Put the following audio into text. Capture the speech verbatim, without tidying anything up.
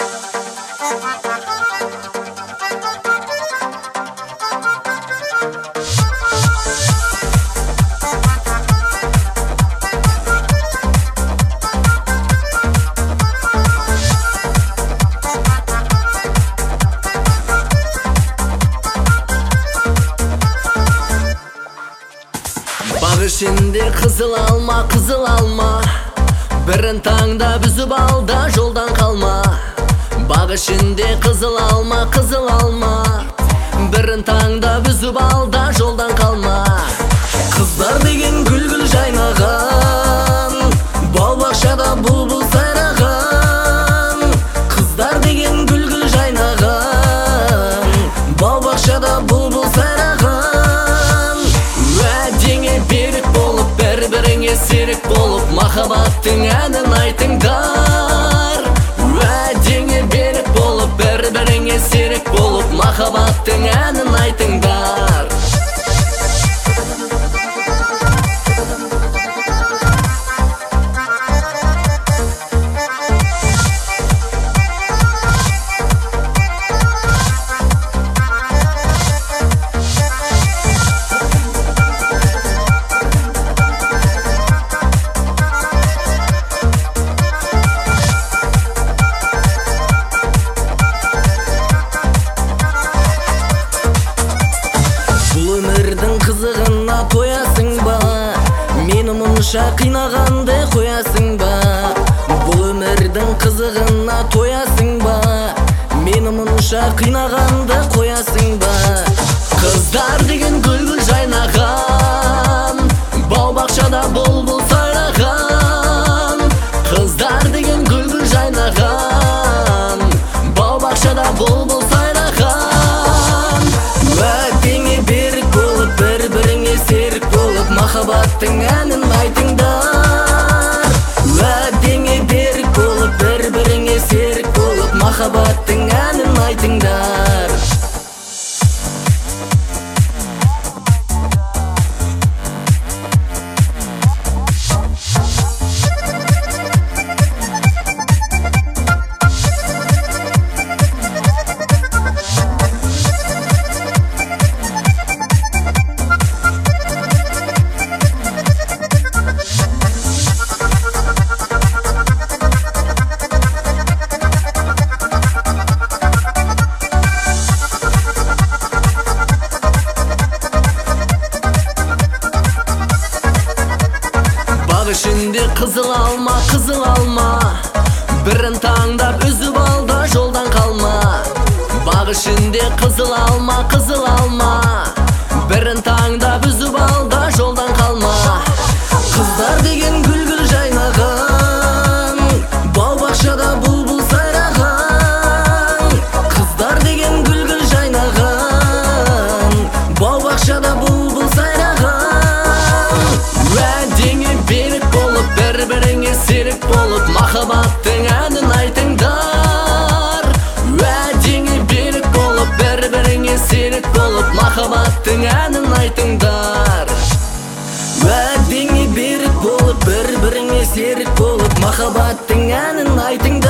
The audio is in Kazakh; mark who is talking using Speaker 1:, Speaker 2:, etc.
Speaker 1: Bak şimdi kızıl alma, kızıl alma, birin tangda büzüp al da joldan kalma. Bak şimdi kızıl alma, kızıl alma, birin tangda büzüp al da joldan kalma. Kızlar degen gül gül jaynagan, bal bakşada bulbul sayragan. Kızlar degen gül gül jaynagan, bal bakşada bulbul sayragan. Берік болып, бір-біріңе серік болып, махаббаттың әнін айтыңдар. Уәдеңе берік болып, бір-біріңе серік болып, махаббаттың әнін айтыңдар. Өмірдің қызығына тоясың ба, мені мұнша қинағанды қоясың ба. Бұл өмірдің қызығына тоясың ба, мені мұнша қинағанды қоясың ба. Қыздар деген гүл-гүл жайнаған, бау-бақшада бұлбұл сайраған. Қыздар деген гүл-гүл жайнаған, бау-бақшада бұлбұл сайраған. Уәдеңе берік болып, бір-біріңе серік болып, махаббаттың әнін айтыңдар. Уәдеңе берік болып, бір-біріңе серік болып, махаббаттың әнін айтыңдар. Bak şimdi kızıl alma, kızıl alma, birin tangdap üzüp al da joldan kalma. Bak şimdi kızıl alma, kızıl alma, birin tangdap üzüp al da joldan kalma. Kızlar degen gül gül jaynagan, bal bakşada bulbul sayragan. Kızlar degen gül gül jaynagan, bal bakşada bulbul sayragan. Уәдеңе берік болып, бір-біріңе серік болып, махаббаттың әнін айтыңдар. Уәдеңе берік болып, бір-біріңе серік болып, махаббаттың әнін айтыңдар. Уәдеңе берік болып, бір-біріңе серік болып, махаббаттың әнін айтыңдар.